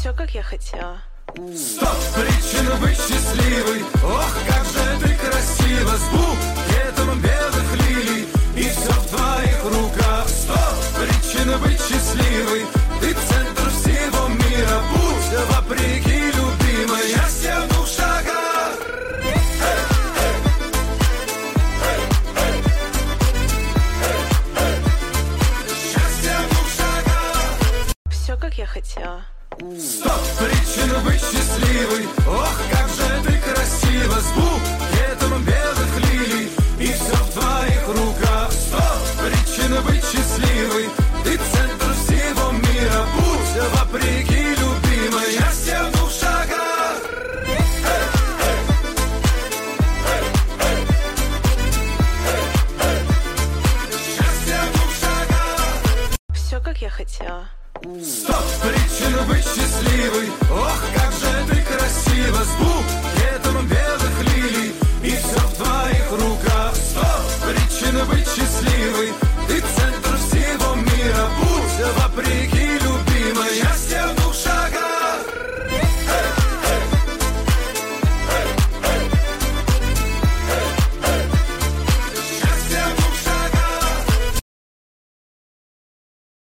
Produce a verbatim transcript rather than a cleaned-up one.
Все, как я хотела. Сто причин быть счастливой. Ох, как же ты красива, с букетом белых лилий, и все в твоих руках. Сто причин быть счастливой. Ты центр всего мира, будь вопреки, любимая. Счастье в двух шагах. Счастье в двух шагах. Все, как я хотела. Сто причин быть счастливой. Ох, как же ты красива, с букетом белых лилий, и все в твоих руках. Сто причин быть счастливой. Ты центр всего мира, будь вопреки, любимая. Счастье в двух шагах. Счастье в двух шагах. Все, как я хотела. Сто причин быть счастливой. Ох, как же ты красива, с букетом белых лилий, и все в твоих руках. Сто причин быть счастливой.